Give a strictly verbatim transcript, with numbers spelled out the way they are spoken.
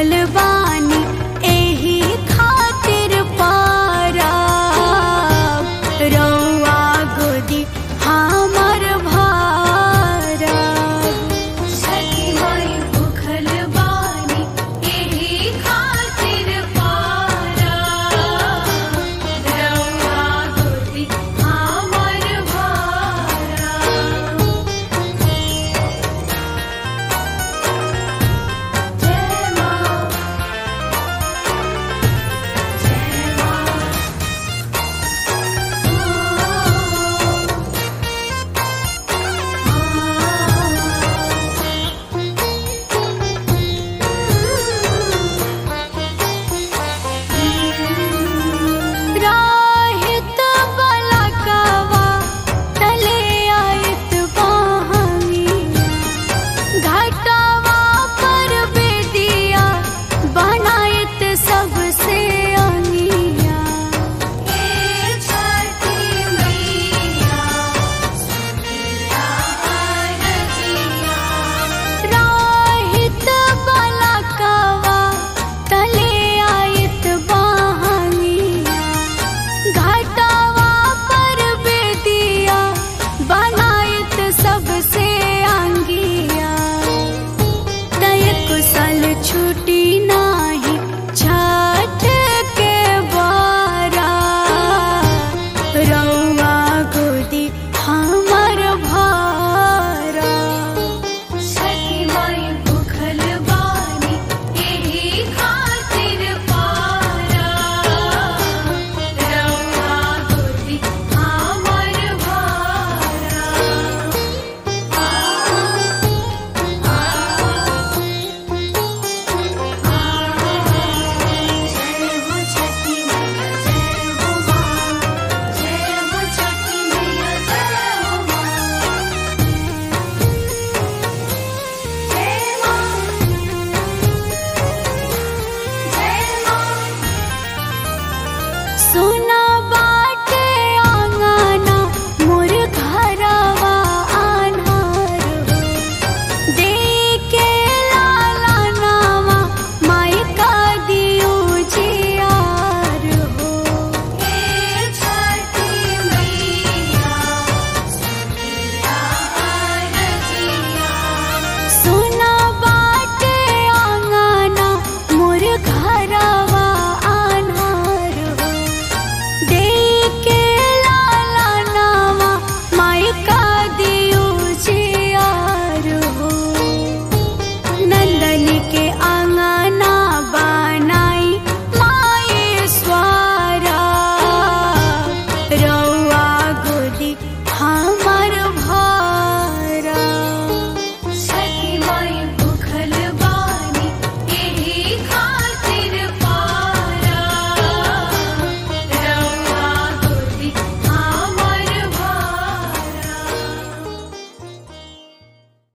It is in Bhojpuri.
भूखल बानी एही खातिर पारा रउआ गोदी हमर भारा। छठी माई भूखल बानी एही खातिर पारा रउआ गोदी हमर भारा। जय माँ जय माँ राहित बलकवा तले आयत बहंगी घाटवा पर बेदिया बनायत सबसे अंगिया। हे छठी मैया सुनिया रजिया। राहित बलकवा तले आयत बहंगिया घाटवा पर बेदिया बनायत सबसे अंगिया। तय कुशल छुटी न